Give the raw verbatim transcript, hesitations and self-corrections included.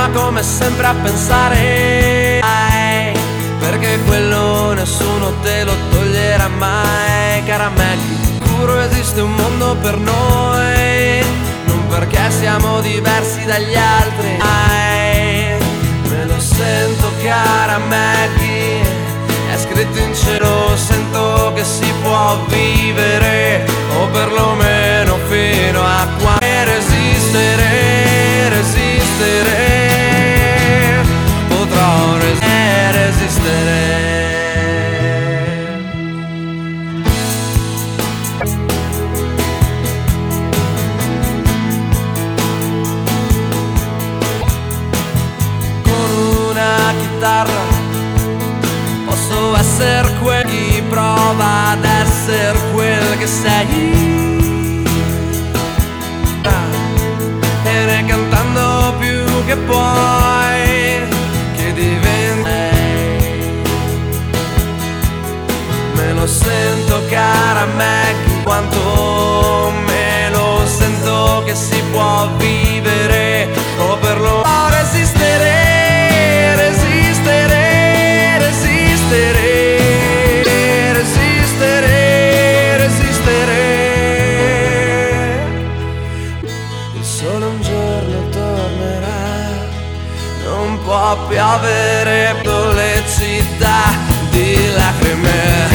ferma come sempre a pensare, perché quello nessuno te lo toglierà mai. Cara Maggie, sicuro esiste un mondo per noi, non perché siamo diversi dagli altri. Me lo sento, cara Maggie, è scritto in cielo, sento che si può vivere, o perlomeno fino a quando resistere, resistere, potrò res- resistere. Con una chitarra posso essere quel chi prova ad essere quel che sei, e ne cantando più che puoi, che diventi. Me lo sento, cara Maggie, quanto me lo sento che si può vivere, o per lo resistere, resistere, resistere, resistere, resistere. Il sole un giorno tornerà, non può piovere, le città di lacrime.